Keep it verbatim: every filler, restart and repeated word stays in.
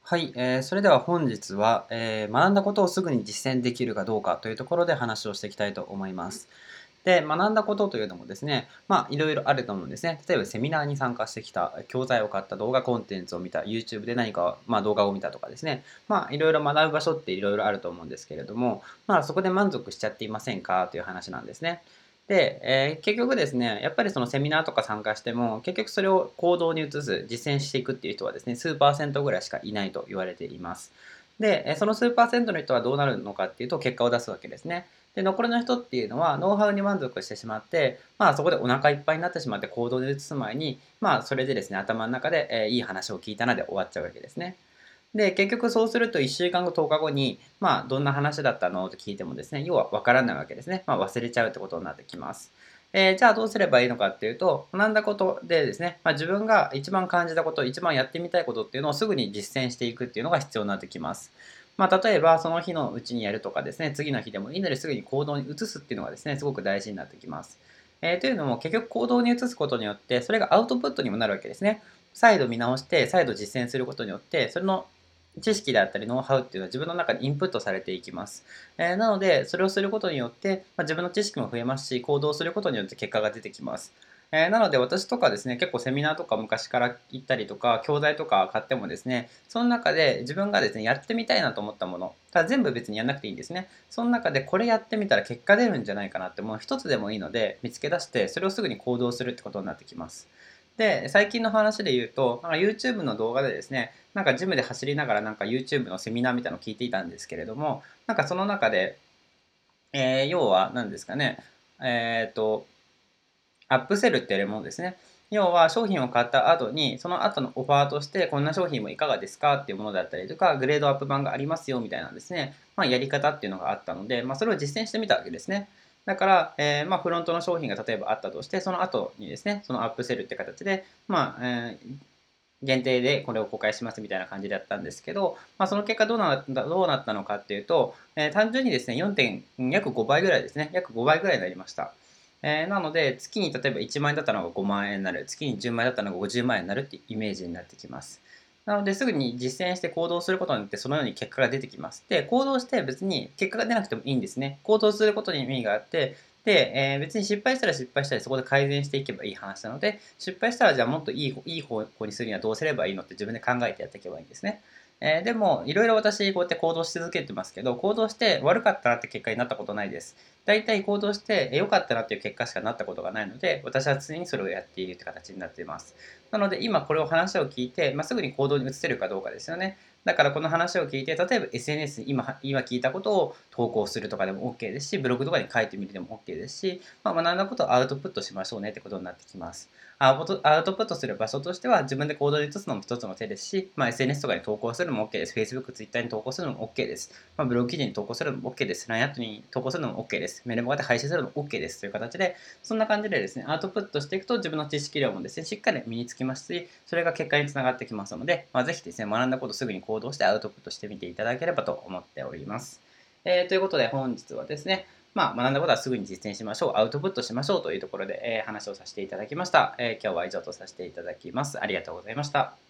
はい、えー、それでは本日は、えー学んだことをすぐに実践できるかどうかというところで話をしていきたいと思います。で、学んだことというのもですね、まあいろいろあると思うんですね。例えばセミナーに参加してきた、教材を買った動画コンテンツを見た、YouTube で何か、まあ、動画を見たとかですね、まあいろいろ学ぶ場所っていろいろあると思うんですけれども、まあそこで満足しちゃっていませんかという話なんですね。で、えー結局ですね、やっぱりそのセミナーとか参加しても、結局それを行動に移す、実践していくっていう人はですね、数パーセントぐらいしかいないと言われています。で、えーその数パーセントの人はどうなるのかっていうと、結果を出すわけですね。で、残りの人っていうのは、ノウハウに満足してしまって、まあそこでお腹いっぱいになってしまって行動に移す前に、まあそれでですね、頭の中で、えーいい話を聞いたなで終わっちゃうわけですね。で、結局そうするといっしゅうかんご、とおかごに、まあ、どんな話だったのと聞いてもですね、要はわからないわけですね。まあ、忘れちゃうってことになってきます。えーじゃあどうすればいいのかっていうと、学んだことでですね、まあ、自分が一番感じたこと、一番やってみたいことっていうのをすぐに実践していくっていうのが必要になってきます。まあ、例えばその日のうちにやるとかですね、次の日でもいいのですぐに行動に移すっていうのがですね、すごく大事になってきます。えーというのも結局行動に移すことによって、それがアウトプットにもなるわけですね。再度見直して、再度実践することによって、それの知識であったりノウハウっていうのは自分の中にインプットされていきます。えーなので、それをすることによって、まあ、自分の知識も増えますし、行動することによって結果が出てきます。えーなので私とかですね、結構セミナーとか昔から行ったりとか、教材とか買ってもですね、その中で自分がですね、やってみたいなと思ったもの、ただ全部別にやんなくていいんですね。その中でこれやってみたら結果出るんじゃないかなって、もう一つでもいいので見つけ出して、それをすぐに行動するってことになってきます。で、最近の話で言うと、なんか YouTube の動画でですね、なんかジムで走りながらなんか YouTube のセミナーみたいなのを聞いていたんですけれども、なんかその中で、えー要は何ですかね、えっと、アップセルってやるものですね。要は商品を買った後に、その後のオファーとして、こんな商品もいかがですかっていうものだったりとか、グレードアップ版がありますよみたいなですね、まあ、やり方っていうのがあったので、まあ、それを実践してみたわけですね。だから、えーまあ、フロントの商品が例えばあったとして、その後にですね、そのアップセルって形で、まあ、えー限定でこれを公開しますみたいな感じだったんですけど、まあ、その結果どうなったどうなったのかっていうと、えー単純にですね、よん. 点約ごばいぐらいですね、約ごばいぐらいになりました。えーなので、月に例えばいちまん円だったのがごまん円になる、月にじゅうまん円だったのがごじゅうまん円になるっていうイメージになってきます。なので、すぐに実践して行動することによって、そのように結果が出てきます。で、行動して別に結果が出なくてもいいんですね。行動することに意味があって、で、えー別に失敗したら失敗したり、そこで改善していけばいい話なので、失敗したらじゃあもっといいいい方向にするにはどうすればいいのって自分で考えてやっていけばいいんですね。えーでも、いろいろ私、こうやって行動し続けてますけど、行動して悪かったなって結果になったことないです。大体行動して良かったなっていう結果しかなったことがないので、私は常にそれをやっているって形になっています。なので、今これを話を聞いて、まあ、すぐに行動に移せるかどうかですよね。だからこの話を聞いて、例えば エスエヌエス に今今聞いたことを投稿するとかでも OK ですし、ブログとかに書いてみるでも OK ですし、まあ、学んだことをアウトプットしましょうねってことになってきます。アウトアウトプットする場所としては自分で行動に移すのも一つの手ですし、まあ、エスエヌエス とかに投稿するのも OK です。Facebook、Twitter に投稿するのも OK です。まあ、ブログ記事に投稿するのも OK です。ライン アットに投稿するのも OK です。メルマガで配信するのも OK です。という形で、そんな感じでですね、アウトプットしていくと自分の知識量もですね、しっかり身につきますし、それが結果につながってきますので、まあ、ぜひですね、学んだことをすぐに行動してアウトプットしてみていただければと思っております。えーということで本日はですね、まあ、学んだことはすぐに実践しましょう、アウトプットしましょうというところで、えー話をさせていただきました、えー今日は以上とさせていただきます。ありがとうございました。